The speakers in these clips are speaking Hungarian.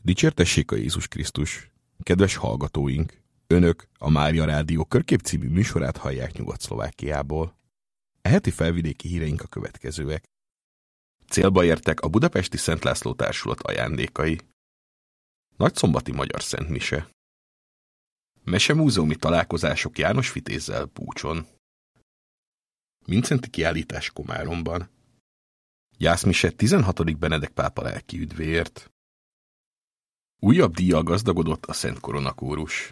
Dicsértessék a Jézus Krisztus! Kedves hallgatóink! Önök a Mária Rádió Körkép című műsorát hallják Nyugat-Szlovákiából. E heti felvidéki híreink a következőek. Célba értek a Budapesti Szent László Társulat ajándékai. Nagyszombati magyar szentmise. Mesemúzeumi találkozások János Vitézzel Búcson. Mincenti kiállítás Komáromban. Gyászmise 16. Benedek pápa lelki üdvéért. Újabb díjjal gazdagodott a Szent Korona kórus.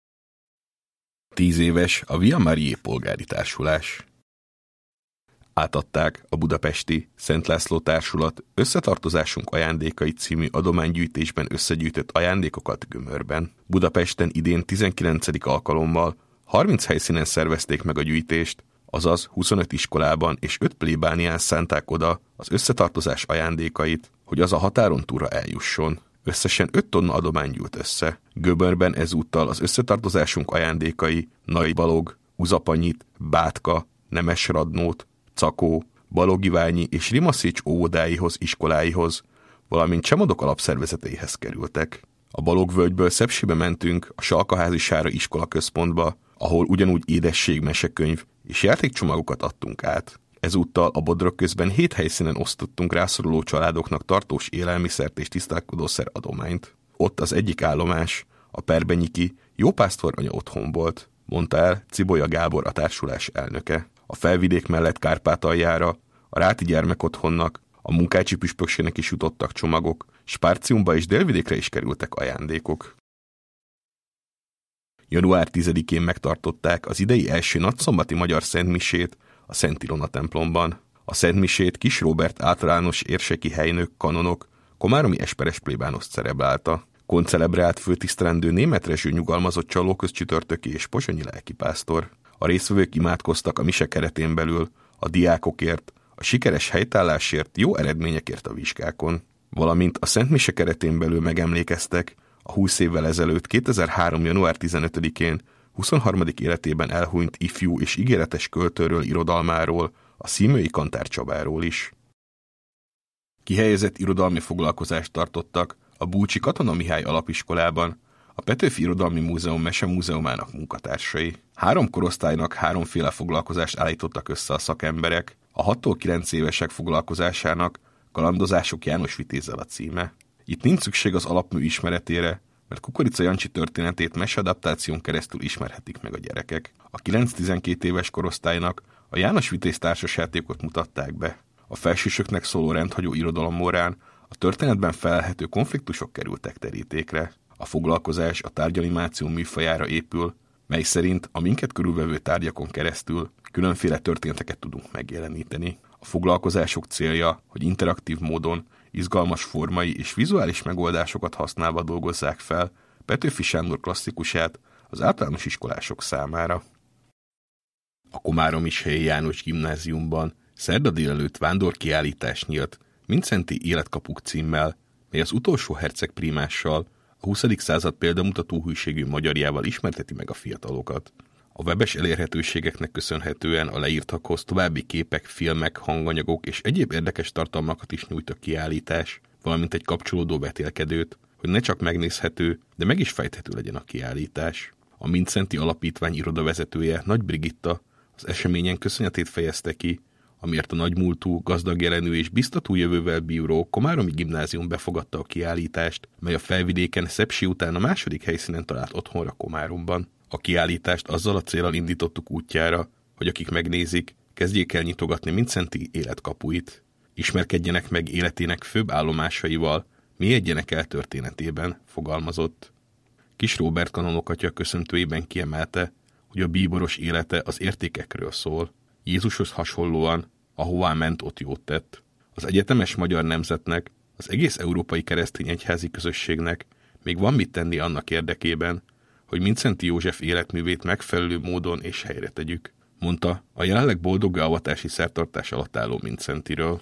10 éves a Via Mariae polgári társulás. Átadták a Budapesti Szent László Társulat Összetartozásunk ajándékai című adománygyűjtésben összegyűjtött ajándékokat Gömörben. Budapesten idén 19. alkalommal 30 helyszínen szervezték meg a gyűjtést, azaz 25 iskolában és 5 plébánián szánták oda az összetartozás ajándékait, hogy az a határon túlra eljusson. Összesen 5 tonna adomány gyűlt össze. Gömörben ezúttal az összetartozásunk ajándékai Nagy Balog, Uzapanyit, Bátka, Nemes Radnót, Cakó, Balogiványi és Rimaszécs óvodáihoz, iskoláihoz, valamint Csemodok alapszervezeteihez kerültek. A Balogvölgyből Szepsibe mentünk a Salkaházi Sára iskola központba, ahol ugyanúgy édesség, mesekönyv és játékcsomagokat adtunk át. Ezúttal a Bodrog közben 7 helyszínen osztottunk rászoruló családoknak tartós élelmiszert és tisztálkodószer adományt. Ott az egyik állomás, a Perbenyiki Jópásztor anya otthon volt, mondta el Cibolya Gábor, a társulás elnöke. A Felvidék mellett Kárpátaljára, a Ráti gyermekotthonnak, a Munkácsi püspökségnek is jutottak csomagok, Spárciumba és Délvidékre is kerültek ajándékok. Január 10-én megtartották az idei első nagyszombati magyar szentmisét a Szent Ilona templomban. A szentmisét Kis Róbert általános érseki helynök, kanonok, komáromi esperes plébános celebrálta. Koncelebrált főtisztelendő Németh Rezső nyugalmazott Csalóköz-csütörtöki és pozsonyi lelkipásztor. A résztvevők imádkoztak a mise keretén belül a diákokért, a sikeres helytállásért, jó eredményekért a vizsgákon, valamint a Szent Mise keretén belül megemlékeztek a 20 évvel ezelőtt 2003. január 15-én 23. életében elhunyt ifjú és ígéretes költőről, irodalmáról, a Szímői Kantár Csabáról is. Kihelyezett irodalmi foglalkozást tartottak a Búcsi Katona Mihály alapiskolában a Petőfi Irodalmi Múzeum Mesemúzeumának munkatársai. 3 korosztálynak 3-féle foglalkozást állítottak össze a szakemberek, a 6-9 évesek foglalkozásának Kalandozások János Vitézzel a címe. Itt nincs szükség az alapmű ismeretére, mert Kukorica Jancsi történetét meseadaptáción keresztül ismerhetik meg a gyerekek. A 9-12 éves korosztálynak a János Vitéz társasjátékot mutatták be. A felsősöknek szóló rendhagyó irodalommórán a történetben felelhető konfliktusok kerültek terítékre. A foglalkozás a tárgyanimáció műfajára épül, mely szerint a minket körülvevő tárgyakon keresztül különféle történeteket tudunk megjeleníteni. A foglalkozások célja, hogy interaktív módon izgalmas formai és vizuális megoldásokat használva dolgozzák fel Petőfi Sándor klasszikusát az általános iskolások számára. A komáromi Helyi János Gimnáziumban szerda délelőtt vándorkiállítás nyílt Mincenti Életkapuk címmel, mely az utolsó herceg prímással, a 20. század példamutató hűségű magyarjával ismerteti meg a fiatalokat. A webes elérhetőségeknek köszönhetően a leírtakhoz további képek, filmek, hanganyagok és egyéb érdekes tartalmakat is nyújt a kiállítás, valamint egy kapcsolódó vetélkedőt, hogy ne csak megnézhető, de meg is fejthető legyen a kiállítás. A Mincenti Alapítvány irodavezetője, Nagy Brigitta az eseményen köszönetét fejezte ki, amiért a nagymúltú, gazdag jelenű és biztató jövővel bíró Komáromi Gimnázium befogadta a kiállítást, mely a Felvidéken Szepsi után a második helyszínen talált otthonra Komáromban. A kiállítást azzal a céllal indítottuk útjára, hogy akik megnézik, kezdjék el nyitogatni Mincenti életkapuit. Ismerkedjenek meg életének főbb állomásaival, mélyedjenek el történetében, fogalmazott. Kis Róbert kanonokatya köszöntőjében kiemelte, hogy a bíboros élete az értékekről szól. Jézushoz hasonlóan, ahová ment, ott jót tett. Az egyetemes magyar nemzetnek, az egész európai keresztény egyházi közösségnek még van mit tenni annak érdekében, hogy Mincenti József életművét megfelelő módon és helyre tegyük, mondta a jelenleg boldoggá avatási szertartás alatt álló Mincentiről.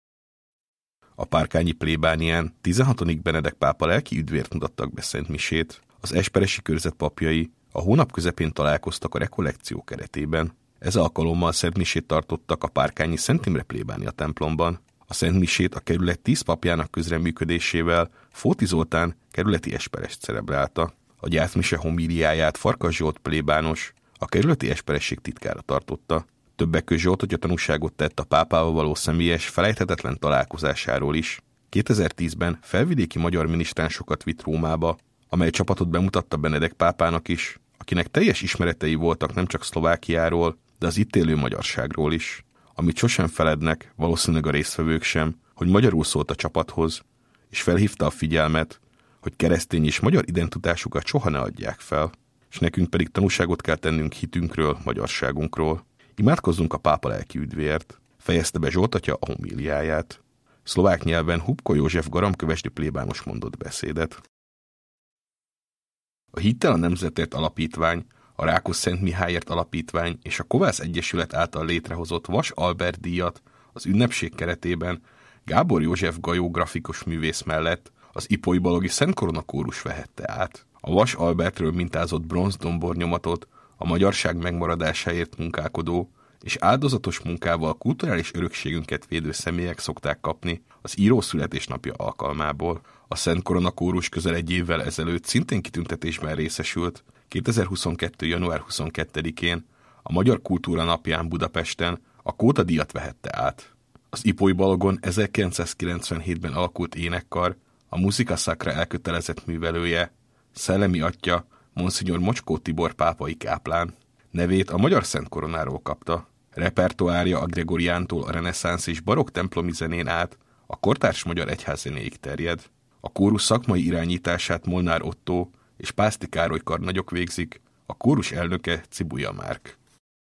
A párkányi plébánián 16. Benedek pápa lelki üdvért mutattak be szentmisét. Az esperesi körzet papjai a hónap közepén találkoztak a rekollekció keretében. Ez alkalommal szentmisét tartottak a párkányi Szent Imre plébánia templomban. A szentmisét a kerület 10 papjának közreműködésével Fóti Zoltán kerületi esperest celebrálta. A gyászmise homíliáját Farkas Zsolt plébános, a kerületi esperesség titkára tartotta. Többek között Zsolt atya tanúságot tett a pápával való személyes, felejthetetlen találkozásáról is. 2010-ben felvidéki magyar minisztránsokat vitt Rómába, amely csapatot bemutatta Benedek pápának is, akinek teljes ismeretei voltak nem csak Szlovákiáról, de az itt élő magyarságról is. Amit sosem felednek, valószínűleg a résztvevők sem, hogy magyarul szólt a csapathoz, és felhívta a figyelmet, hogy keresztény és magyar identitásukat soha ne adják fel, és nekünk pedig tanúságot kell tennünk hitünkről, magyarságunkról. Imádkozzunk a pápa lelki üdvéért, fejezte be Zsolt atya a homíliáját. Szlovák nyelven Hubko József garamkövesdi plébános mondott beszédet. A Hittel a Nemzetért Alapítvány, a Rákos-Szent Mihályért Alapítvány és a Kovász Egyesület által létrehozott Vas Albert díjat az ünnepség keretében Gábor József Gajó grafikus művész mellett az Ipoly-Balogi Szent Korona kórus vehette át. A Vas Albertről mintázott bronzdombornyomatot a magyarság megmaradásáért munkálkodó és áldozatos munkával kulturális örökségünket védő személyek szokták kapni az író születésnapja alkalmából. A Szent Korona kórus közel egy évvel ezelőtt szintén kitüntetésben részesült, 2022. január 22-én a Magyar Kultúra Napján Budapesten a Kóta díjat vehette át. Az Ipoly-Balogon 1997-ben alakult énekkar, a Musica Sacra elkötelezett művelője, szellemi atya, Monsignor Mocskó Tibor pápai káplán. Nevét a Magyar Szent Koronáról kapta. Repertoárja a gregoriántól a reneszánsz és barokk templomi zenén át a kortárs magyar egyházzenéig terjed. A kórus szakmai irányítását Molnár Ottó és Pászti Károly karnagyok végzik, a kórus elnöke Cibuja Márk.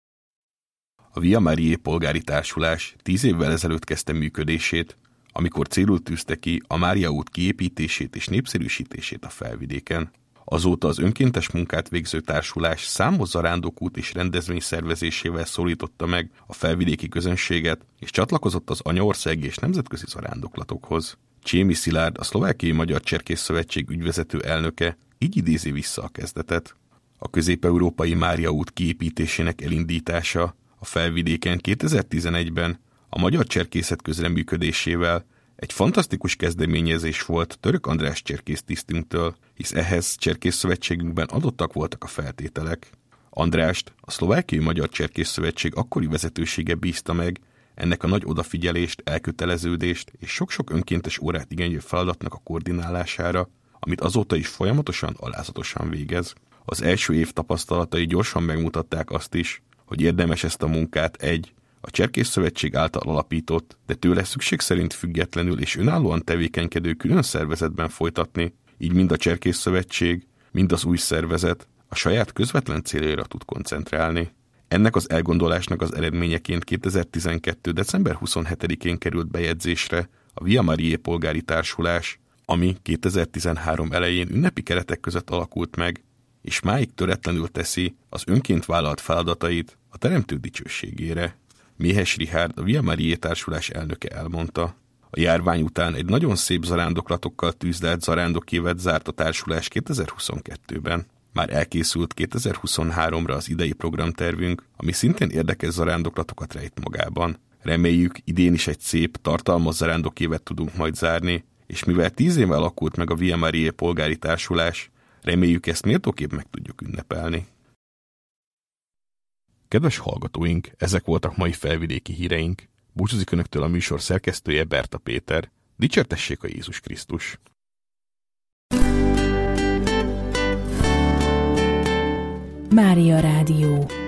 A Via Mariae polgári társulás 10 évvel ezelőtt kezdte működését, amikor célul tűzte ki a Mária út kiépítését és népszerűsítését a Felvidéken. Azóta az önkéntes munkát végző társulás számos zarándokút és rendezvény szervezésével szólította meg a felvidéki közönséget, és csatlakozott az anyaországi és nemzetközi zarándoklatokhoz. Csémi Szilárd, a Szlovákiai Magyar Cserkész Szövetség ügyvezető elnöke így idézi vissza a kezdetet. A közép-európai Mária út kiépítésének elindítása a Felvidéken 2011-ben a magyar cserkészet közreműködésével egy fantasztikus kezdeményezés volt Török András cserkész tisztünktől, hisz ehhez cserkészszövetségünkben adottak voltak a feltételek. Andrást a Szlovákiai Magyar Cserkész Szövetség akkori vezetősége bízta meg ennek a nagy odafigyelést, elköteleződést és sok-sok önkéntes órát igénylő feladatnak a koordinálására, amit azóta is folyamatosan, alázatosan végez. Az első év tapasztalatai gyorsan megmutatták azt is, hogy érdemes ezt a munkát a Cserkészszövetség által alapított, de tőle szükség szerint függetlenül és önállóan tevékenykedő külön szervezetben folytatni, így mind a Cserkészszövetség, mind az új szervezet a saját közvetlen céljaira tud koncentrálni. Ennek az elgondolásnak az eredményeként 2012. december 27-én került bejegyzésre a Via Mariae polgári társulás, ami 2013 elején ünnepi keretek között alakult meg, és máig töretlenül teszi az önként vállalt feladatait a Teremtő dicsőségére. Méhes Richárd, a Via Mariae társulás elnöke elmondta. A járvány után egy nagyon szép zarándoklatokkal tűzlelt zarándokévet zárt a társulás 2022-ben. Már elkészült 2023-ra az idei programtervünk, ami szintén érdekes zarándoklatokat rejt magában. Reméljük, idén is egy szép, tartalmas zarándokévet tudunk majd zárni, és mivel 10 éve alakult meg a Via Mariae polgári társulás, reméljük ezt méltóképp meg tudjuk ünnepelni. Kedves hallgatóink, ezek voltak mai felvidéki híreink. Búcsúzik önöktől a műsor szerkesztője, Berta Péter. Dicsértessék a Jézus Krisztus! Mária Rádió.